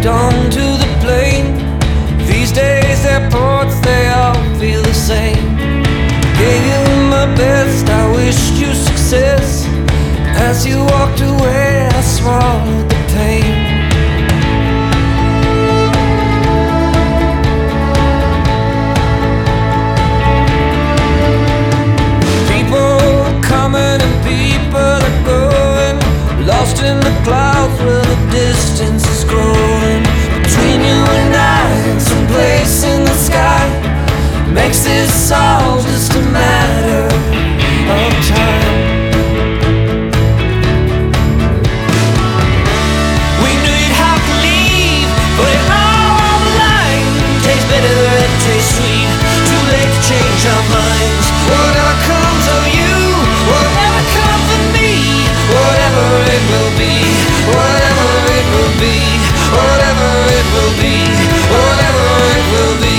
on to the plane. These days airports, they all feel the same. Gave you my best, I wished you success. As you walked away, I swallowed the pain. People are coming and people are going, lost in the clouds where the distance is growing. Between you and I, someplace in the sky, makes this all just a matter of time. We knew you'd have to leave, but it all on the line. Tastes bitter and tastes sweet, too late to change our minds. Whatever comes of you, whatever comes of me, whatever it will be, whatever it will be, whatever it will be, whatever it will be.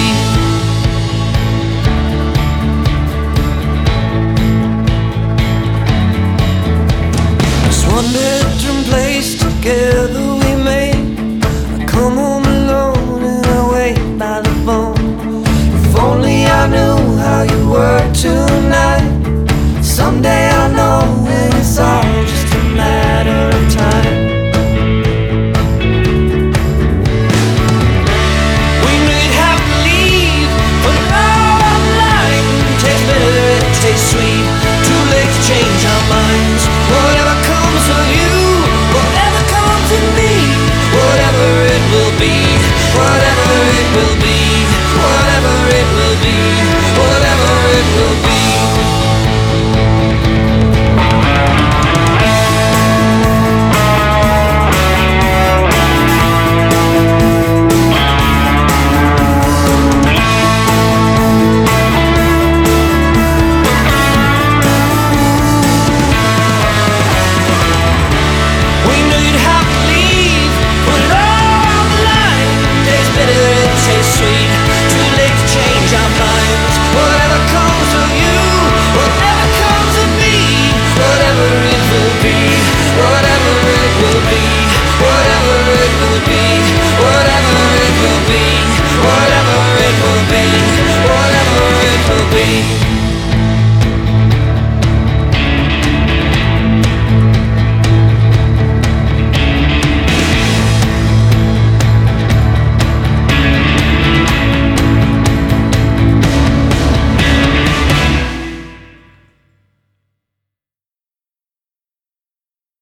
Just one bedroom place together we made. I come home alone and I wait by the phone. If only I knew how you were too.